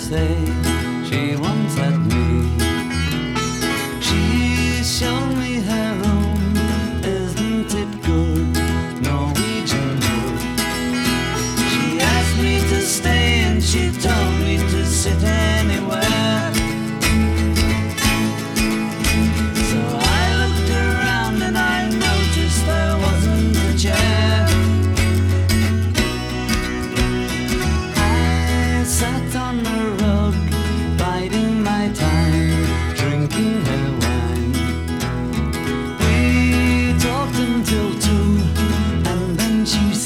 say she once had me. She showed me her room, isn't it good? Norwegian wood. She asked me to stay and she told me to sit